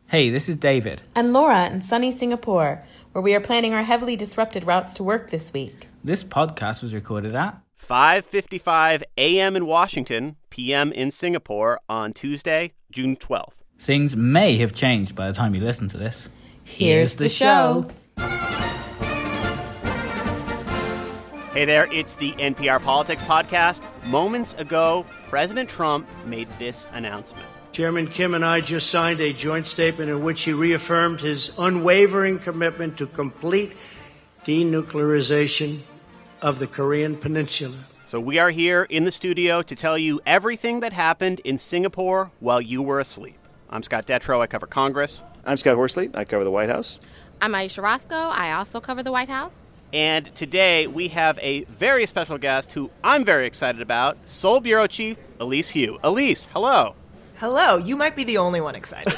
Hey, this is David. And Laura in sunny Singapore, where we are planning our heavily disrupted routes to work this week. This podcast was recorded at 5:55 a.m. in Washington, p.m. in Singapore on Tuesday, June 12th. Things may have changed by the time you listen to this. Here's the show. Hey there, it's the NPR Politics Podcast. Moments ago, President Trump made this announcement. Chairman Kim and I just signed a joint statement in which he reaffirmed his unwavering commitment to complete denuclearization of the Korean Peninsula. So we are here in the studio to tell you everything that happened in Singapore while you were asleep. I'm Scott Detrow. I cover Congress. I'm Scott Horsley. I cover the White House. I'm Aisha Roscoe. I also cover the White House. And today we have a very special guest who I'm very excited about, Seoul Bureau Chief Elise Hu. Elise, hello. Hello. You might be the only one excited.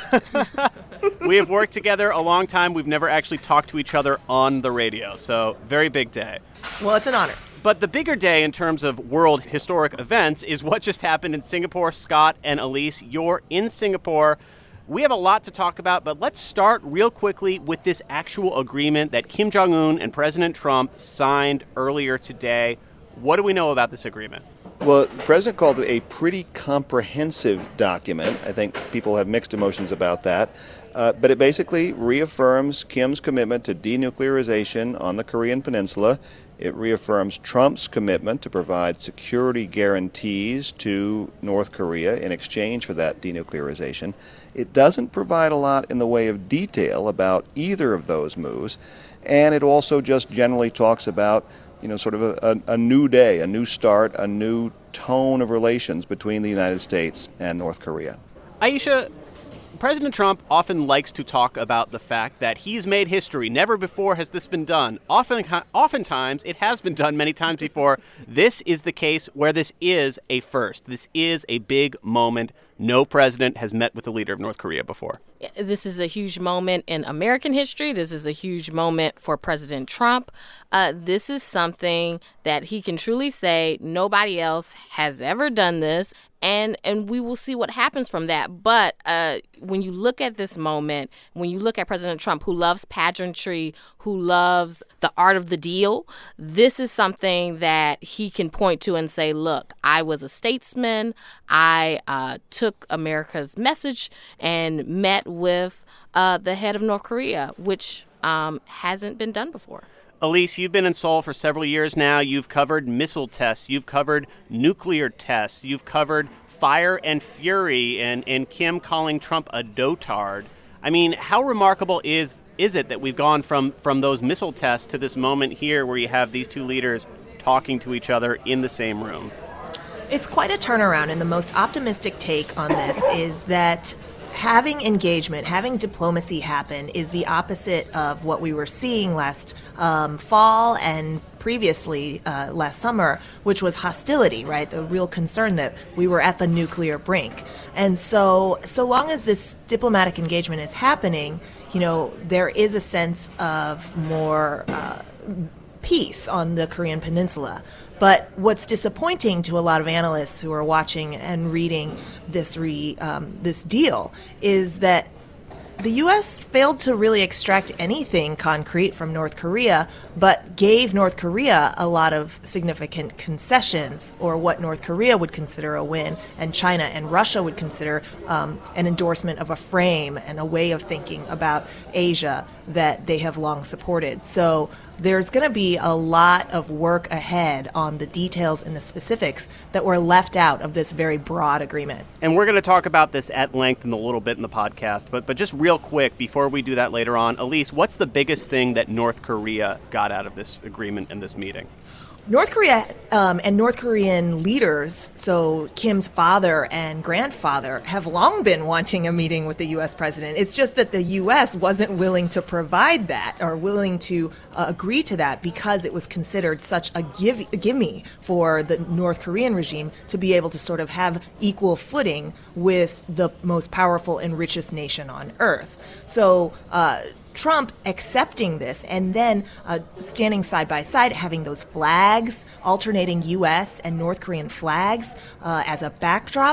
We have worked together a long time. We've never actually talked to each other on the radio, so very big day. Well, it's an honor. But the bigger day in terms of world historic events is what just happened in Singapore. Scott and Elise, you're in Singapore. We have a lot to talk about, but let's start real quickly with this actual agreement that Kim Jong-un and President Trump signed earlier today. What do we know about this agreement? Well, the president called it a pretty comprehensive document. I think people have mixed emotions about that. But it basically reaffirms Kim's commitment to denuclearization on the Korean Peninsula. It reaffirms Trump's commitment to provide security guarantees to North Korea in exchange for that denuclearization. It doesn't provide a lot in the way of detail about either of those moves. And it also just generally talks about sort of a new day, a new start, a new tone of relations between the United States and North Korea. Aisha, President Trump often likes to talk about the fact that he's made history. Never before has this been done. Oftentimes, it has been done many times before. This is the case where this is a first. This is a big moment. No president has met with the leader of North Korea before. This is a huge moment in American history. This is a huge moment for President Trump. This is something that he can truly say nobody else has ever done this, and we will see what happens from that. But when you look at this moment, when you look at President Trump, who loves pageantry, who loves the art of the deal, this is something that he can point to and say, look, I was a statesman. I took America's message and met with the head of North Korea, which hasn't been done before. Elise, you've been in Seoul for several years now. You've covered missile tests. You've covered nuclear tests. You've covered fire and fury and Kim calling Trump a dotard. I mean, how remarkable is it that we've gone from those missile tests to this moment here where you have these two leaders talking to each other in the same room? It's quite a turnaround, and the most optimistic take on this is that having engagement, having diplomacy happen is the opposite of what we were seeing last fall and previously last summer, which was hostility, right? The real concern that we were at the nuclear brink. And so long as this diplomatic engagement is happening, there is a sense of more peace on the Korean Peninsula. But what's disappointing to a lot of analysts who are watching and reading this deal is that the U.S. failed to really extract anything concrete from North Korea, but gave North Korea a lot of significant concessions, or what North Korea would consider a win, and China and Russia would consider an endorsement of a frame and a way of thinking about Asia that they have long supported. So there's going to be a lot of work ahead on the details and the specifics that were left out of this very broad agreement. And we're going to talk about this at length in a little bit in the podcast, but just real quick, before we do that later on, Elise, what's the biggest thing that North Korea got out of this agreement and this meeting? North Korea and North Korean leaders, so Kim's father and grandfather, have long been wanting a meeting with the U.S. president. It's just that the U.S. wasn't willing to provide that or willing to agree to that because it was considered such a gimme for the North Korean regime to be able to sort of have equal footing with the most powerful and richest nation on earth. So Trump accepting this and then standing side by side, having those flags, alternating U.S. and North Korean flags as a backdrop,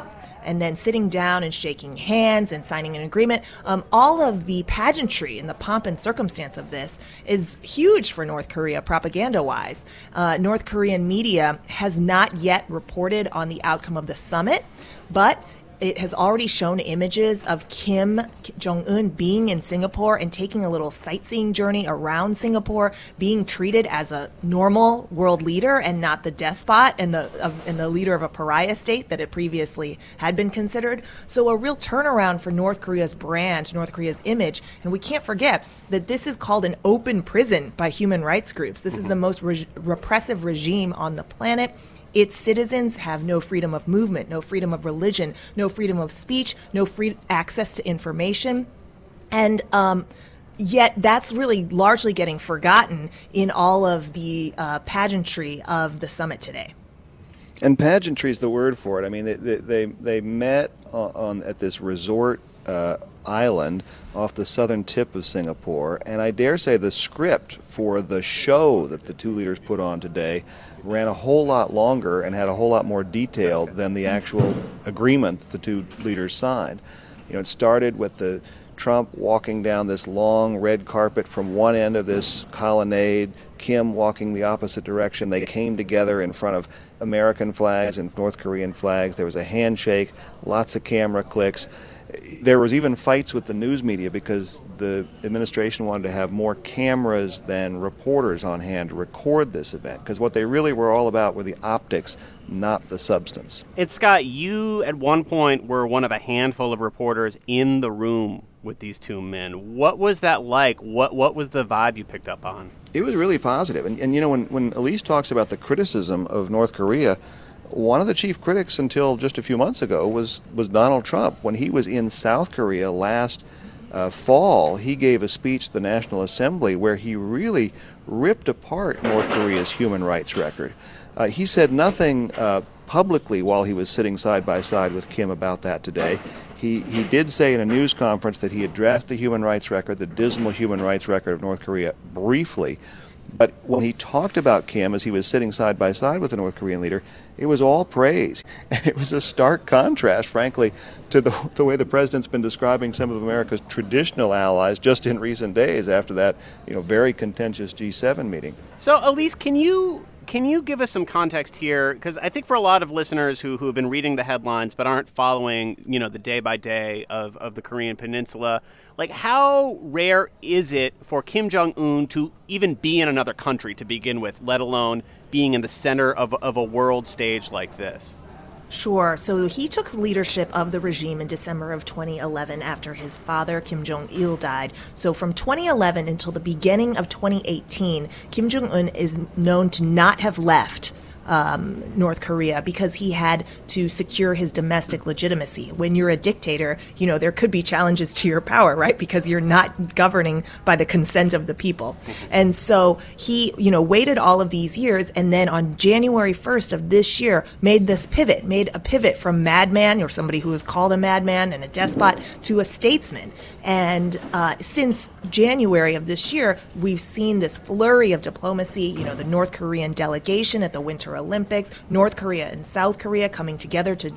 and then sitting down and shaking hands and signing an agreement. All of the pageantry and the pomp and circumstance of this is huge for North Korea propaganda-wise. North Korean media has not yet reported on the outcome of the summit, but it has already shown images of Kim Jong-un being in Singapore and taking a little sightseeing journey around Singapore, being treated as a normal world leader and not the despot and the leader of a pariah state that it previously had been considered. So a real turnaround for North Korea's brand, North Korea's image. And we can't forget that this is called an open prison by human rights groups. This is the most repressive regime on the planet. Its citizens have no freedom of movement, no freedom of religion, no freedom of speech, no free access to information. And yet that's really largely getting forgotten in all of the pageantry of the summit today. And pageantry is the word for it. I mean, they met at this resort island off the southern tip of Singapore, and I dare say the script for the show that the two leaders put on today ran a whole lot longer and had a whole lot more detail than the actual agreement that the two leaders signed. You know, it started with the Trump walking down this long red carpet from one end of this colonnade, Kim walking the opposite direction. They came together in front of American flags and North Korean flags. There was a handshake, lots of camera clicks. There was even fights with the news media because the administration wanted to have more cameras than reporters on hand to record this event, because what they really were all about were the optics, not the substance. And Scott, you at one point were one of a handful of reporters in the room with these two men. What was that like? What was the vibe you picked up on? It was really positive. And you know, when Elise talks about the criticism of North Korea, one of the chief critics until just a few months ago was Donald Trump. When he was in South Korea last fall, he gave a speech to the National Assembly where he really ripped apart North Korea's human rights record. He said nothing publicly while he was sitting side by side with Kim about that today. He did say in a news conference that he addressed the human rights record, the dismal human rights record of North Korea, briefly. But when he talked about Kim as he was sitting side by side with the North Korean leader, it was all praise. And it was a stark contrast, frankly, to the way the president's been describing some of America's traditional allies just in recent days after that, very contentious G7 meeting. So, Elise, can you give us some context here? Because I think for a lot of listeners who have been reading the headlines but aren't following, the day-by-day of the Korean Peninsula, like how rare is it for Kim Jong-un to even be in another country to begin with, let alone being in the center of a world stage like this? Sure. So he took leadership of the regime in December of 2011 after his father, Kim Jong-il, died. So from 2011 until the beginning of 2018, Kim Jong-un is known to not have left North Korea because he had to secure his domestic legitimacy. When you're a dictator, there could be challenges to your power, right? Because you're not governing by the consent of the people. And so he, waited all of these years, and then on January 1st of this year, made a pivot from madman, or somebody who is called a madman and a despot, to a statesman. And since January of this year, we've seen this flurry of diplomacy, the North Korean delegation at the Winter Olympics, North Korea and South Korea coming together to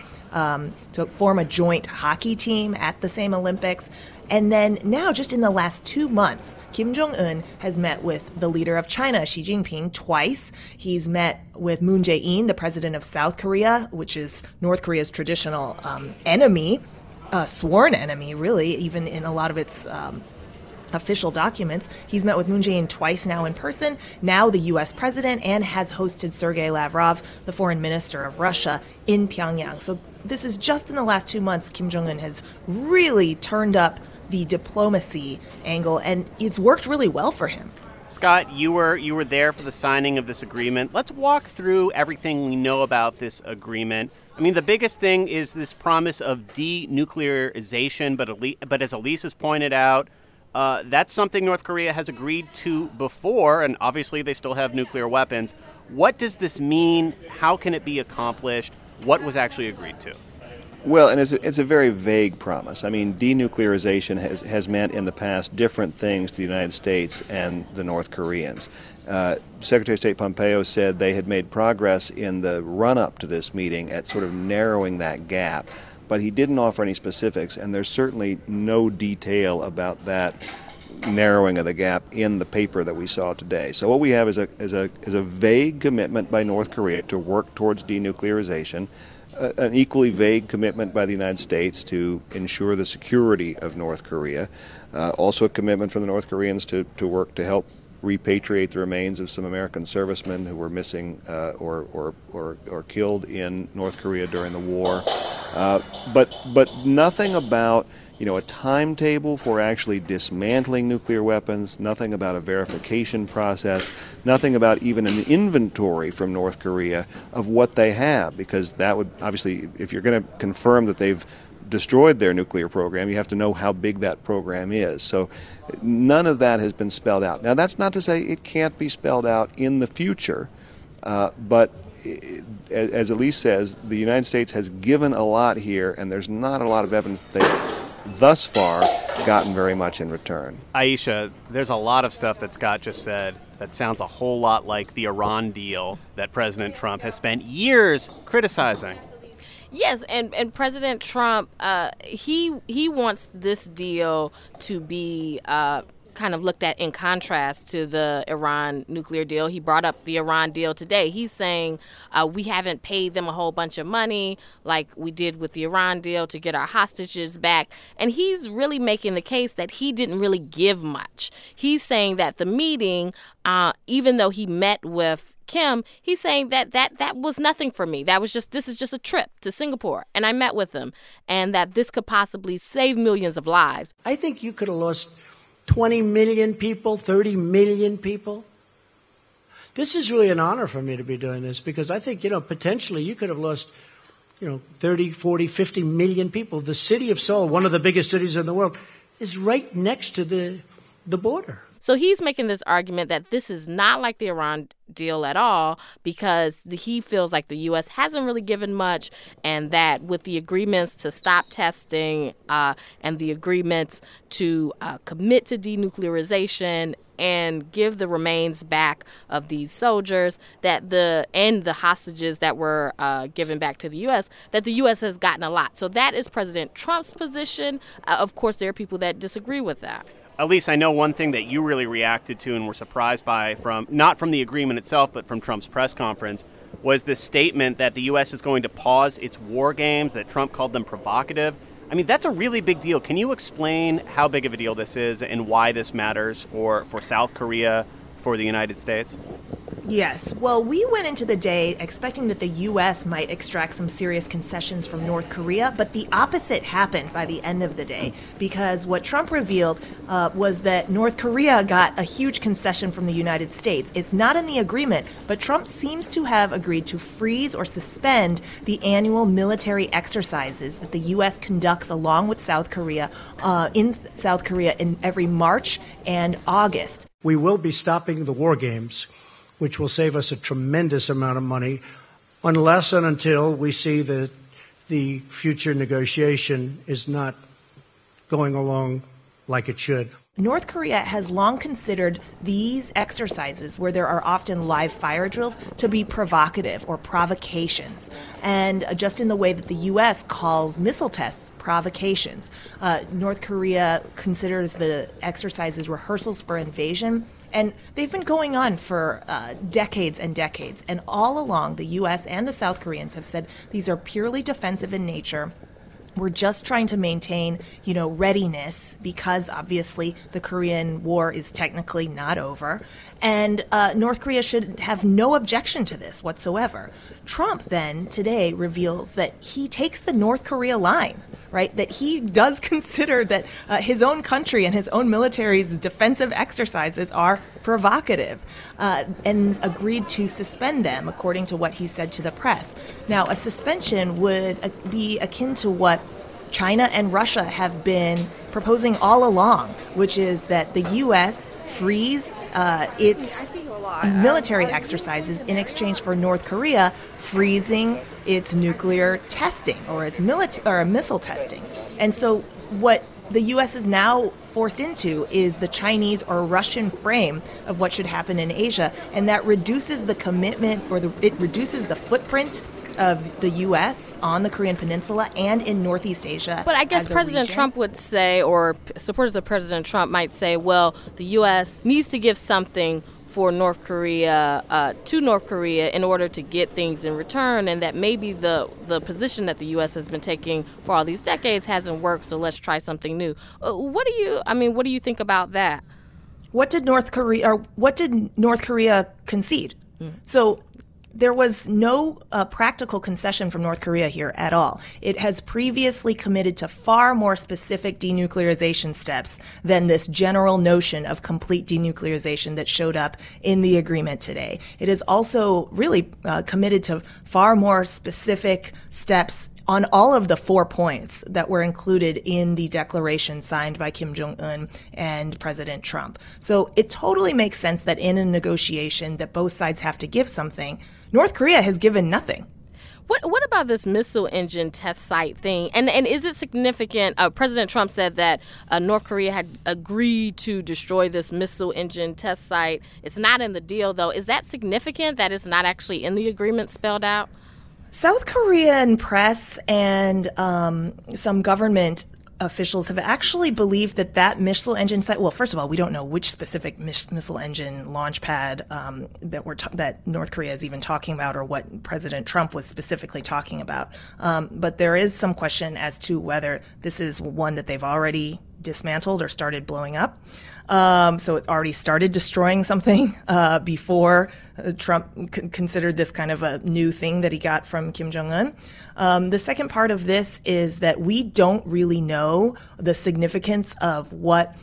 to form a joint hockey team at the same Olympics. And then now, just in the last 2 months, Kim Jong-un has met with the leader of China, Xi Jinping, twice. He's met with Moon Jae-in, the president of South Korea, which is North Korea's traditional enemy, sworn enemy, really, even in a lot of its official documents. He's met with Moon Jae-in twice now in person, now the U.S. president, and has hosted Sergei Lavrov, the foreign minister of Russia, in Pyongyang. So this is just in the last 2 months, Kim Jong-un has really turned up the diplomacy angle, and it's worked really well for him. Scott, you were there for the signing of this agreement. Let's walk through everything we know about this agreement. I mean, the biggest thing is this promise of denuclearization, but as Elise has pointed out, that's something North Korea has agreed to before, and obviously they still have nuclear weapons. What does this mean? How can it be accomplished? What was actually agreed to? Well, and it's a very vague promise. I mean, denuclearization has meant in the past different things to the United States and the North Koreans. Secretary of State Pompeo said they had made progress in the run-up to this meeting at sort of narrowing that gap, but he didn't offer any specifics, and there's certainly no detail about that narrowing of the gap in the paper that we saw today. So what we have is a vague commitment by North Korea to work towards denuclearization, an equally vague commitment by the United States to ensure the security of North Korea, also a commitment from the North Koreans to work to help repatriate the remains of some American servicemen who were missing or killed in North Korea during the war, but nothing about a timetable for actually dismantling nuclear weapons, nothing about a verification process, nothing about even an inventory from North Korea of what they have, because that would obviously, if you're going to confirm that they've destroyed their nuclear program, you have to know how big that program is. So none of that has been spelled out. Now, that's not to say it can't be spelled out in the future, but as Elise says, the United States has given a lot here, and there's not a lot of evidence that they've thus far gotten very much in return. Aisha, there's a lot of stuff that Scott just said that sounds a whole lot like the Iran deal that President Trump has spent years criticizing. Yes, and President Trump, he wants this deal to be kind of looked at in contrast to the Iran nuclear deal. He brought up the Iran deal today. He's saying we haven't paid them a whole bunch of money like we did with the Iran deal to get our hostages back. And he's really making the case that he didn't really give much. He's saying that the meeting, even though he met with Kim, he's saying that was nothing for me. This is just a trip to Singapore, and I met with him, and that this could possibly save millions of lives. I think you could have lost 20 million people, 30 million people. This is really an honor for me to be doing this, because I think, potentially you could have lost, 30, 40, 50 million people. The city of Seoul, one of the biggest cities in the world, is right next to the border. So he's making this argument that this is not like the Iran deal at all, because he feels like the U.S. hasn't really given much, and that with the agreements to stop testing and the agreements to commit to denuclearization and give the remains back of these soldiers and the hostages that were given back to the U.S., that the U.S. has gotten a lot. So that is President Trump's position. Of course, there are people that disagree with that. Elise, I know one thing that you really reacted to and were surprised by, not from the agreement itself, but from Trump's press conference, was this statement that the U.S. is going to pause its war games, that Trump called them provocative. I mean, that's a really big deal. Can you explain how big of a deal this is and why this matters for South Korea, for the United States? Yes. Well, we went into the day expecting that the U.S. might extract some serious concessions from North Korea, but the opposite happened by the end of the day, because what Trump revealed was that North Korea got a huge concession from the United States. It's not in the agreement, but Trump seems to have agreed to freeze or suspend the annual military exercises that the U.S. conducts along with South Korea in every March and August. We will be stopping the war games, which will save us a tremendous amount of money, unless and until we see that the future negotiation is not going along like it should. North Korea has long considered these exercises, where there are often live fire drills, to be provocative or provocations. And just in the way that the U.S. calls missile tests provocations, North Korea considers the exercises rehearsals for invasion. And they've been going on for decades and decades. And all along, the U.S. and the South Koreans have said these are purely defensive in nature. We're just trying to maintain, readiness, because obviously the Korean War is technically not over. And North Korea should have no objection to this whatsoever. Trump then today reveals that he takes the North Korea line, right? That he does consider that his own country and his own military's defensive exercises are provocative, and agreed to suspend them, according to what he said to the press. Now, a suspension would be akin to what China and Russia have been proposing all along, which is that the U.S. freeze its military exercises in exchange for North Korea freezing its nuclear testing or its missile testing. And so what the U.S. is now forced into is the Chinese or Russian frame of what should happen in Asia, and that reduces the commitment it reduces the footprint of the U.S. on the Korean Peninsula and in Northeast Asia. But I guess President Trump would say, or supporters of President Trump might say, well, the U.S. needs to give something for North Korea, to North Korea in order to get things in return, and that maybe the position that the U.S. has been taking for all these decades hasn't worked, so let's try something new. What do you think about that? What did North Korea concede? So there was no practical concession from North Korea here at all. It has previously committed to far more specific denuclearization steps than this general notion of complete denuclearization that showed up in the agreement today. It is also really committed to far more specific steps on all of the 4 points that were included in the declaration signed by Kim Jong-un and President Trump. So it totally makes sense that in a negotiation that both sides have to give something. North Korea has given nothing. What about this missile engine test site thing? And is it significant? President Trump said that North Korea had agreed to destroy this missile engine test site. It's not in the deal, though. Is that significant that it's not actually in the agreement spelled out? South Korean press and some government officials have actually believed that missile engine site. Well, first of all, we don't know which specific missile engine launch pad that North Korea is even talking about, or what President Trump was specifically talking about. But there is some question as to whether this is one that they've already dismantled or started blowing up. So it already started destroying something before Trump considered this kind of a new thing that he got from Kim Jong-un. The second part of this is that we don't really know the significance of what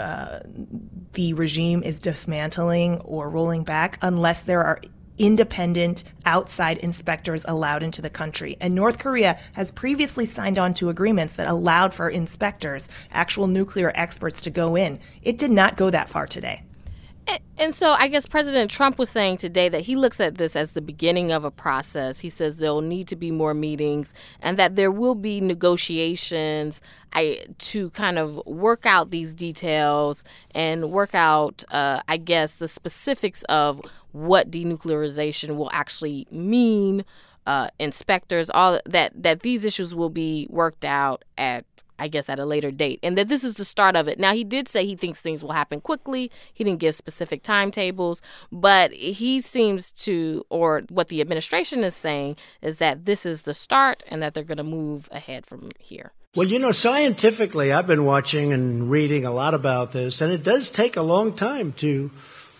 the regime is dismantling or rolling back unless there are independent outside inspectors allowed into the country. And North Korea has previously signed on to agreements that allowed for inspectors, actual nuclear experts, to go in. It did not go that far today. And so I guess President Trump was saying today that he looks at this as the beginning of a process. He says there will need to be more meetings and that there will be negotiations to kind of work out these details and work out, I guess, the specifics of what denuclearization will actually mean, inspectors, all that these issues will be worked out at a later date, and that this is the start of it. Now, he did say he thinks things will happen quickly. He didn't give specific timetables, but he seems to, or what the administration is saying, is that this is the start and that they're going to move ahead from here. Well, scientifically, I've been watching and reading a lot about this, and it does take a long time to,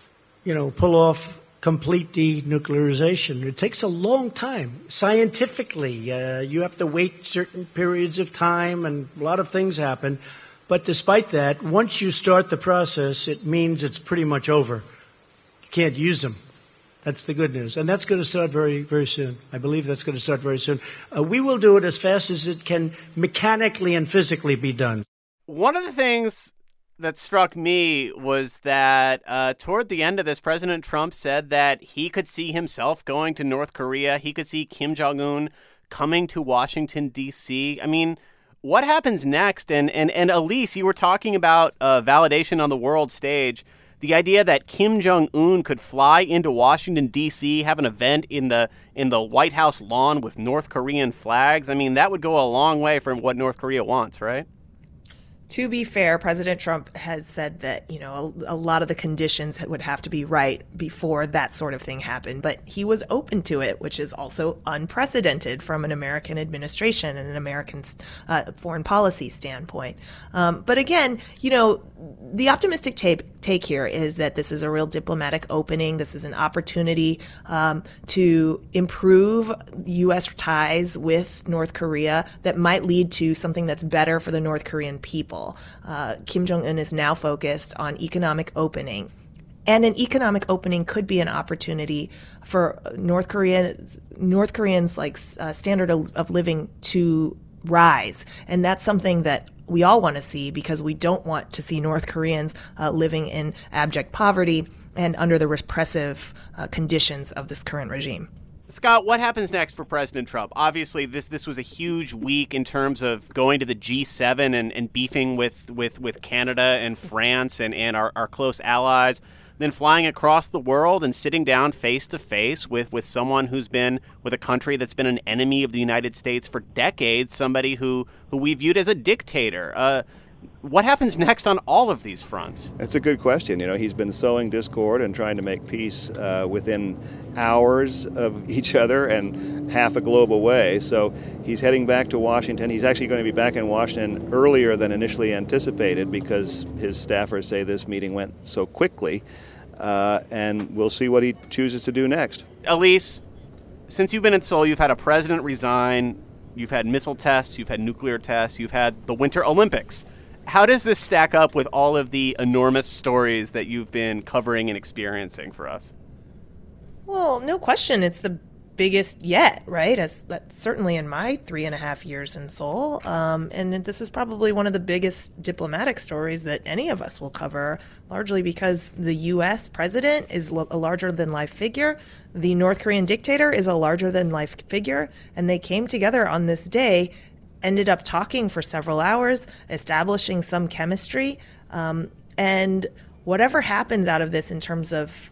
pull off complete denuclearization. It takes a long time. Scientifically, you have to wait certain periods of time, and a lot of things happen. But despite that, once you start the process, it means it's pretty much over. You can't use them. That's the good news. And that's going to start very, very soon. I believe that's going to start very soon. We will do it as fast as it can mechanically and physically be done. One of the things that struck me was that toward the end of this, President Trump said that he could see himself going to North Korea. He could see Kim Jong-un coming to Washington, D.C. I mean, what happens next? And Elise, you were talking about validation on the world stage. The idea that Kim Jong-un could fly into Washington, D.C., have an event in the White House lawn with North Korean flags. I mean, that would go a long way from what North Korea wants, right? To be fair, President Trump has said that, a lot of the conditions would have to be right before that sort of thing happened. But he was open to it, which is also unprecedented from an American administration and an American foreign policy standpoint. But again, the optimistic take here is that this is a real diplomatic opening. This is an opportunity to improve U.S. ties with North Korea that might lead to something that's better for the North Korean people. Kim Jong-un is now focused on economic opening. And an economic opening could be an opportunity for North Koreans' standard of living to rise. And that's something that we all want to see, because we don't want to see North Koreans living in abject poverty and under the repressive conditions of this current regime. Scott, what happens next for President Trump? Obviously, this was a huge week in terms of going to the G7 and beefing with Canada and France and our close allies, then flying across the world and sitting down face-to-face with someone who's been with a country that's been an enemy of the United States for decades, somebody who we viewed as a dictator. What happens next on all of these fronts? That's a good question. He's been sowing discord and trying to make peace within hours of each other and half a globe away. So he's heading back to Washington. He's actually going to be back in Washington earlier than initially anticipated because his staffers say this meeting went so quickly. And we'll see what he chooses to do next. Elise, since you've been in Seoul, you've had a president resign, you've had missile tests, you've had nuclear tests, you've had the Winter Olympics. How does this stack up with all of the enormous stories that you've been covering and experiencing for us? Well, no question. It's the biggest yet, right? That's certainly in my 3.5 years in Seoul. And this is probably one of the biggest diplomatic stories that any of us will cover, largely because the U.S. president is a larger-than-life figure. The North Korean dictator is a larger-than-life figure. And they came together on this day, ended up talking for several hours, establishing some chemistry. And whatever happens out of this in terms of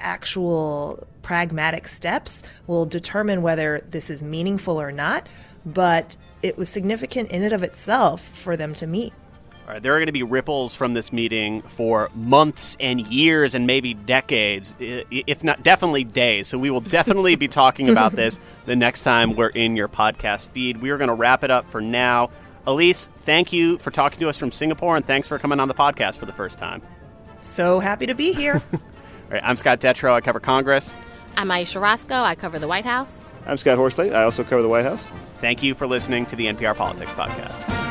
actual pragmatic steps will determine whether this is meaningful or not. But it was significant in and of itself for them to meet. All right, there are going to be ripples from this meeting for months and years and maybe decades, if not definitely days. So we will definitely be talking about this the next time we're in your podcast feed. We are going to wrap it up for now. Elise, thank you for talking to us from Singapore, and thanks for coming on the podcast for the first time. So happy to be here. All right, I'm Scott Detrow. I cover Congress. I'm Aisha Roscoe. I cover the White House. I'm Scott Horsley. I also cover the White House. Thank you for listening to the NPR Politics Podcast.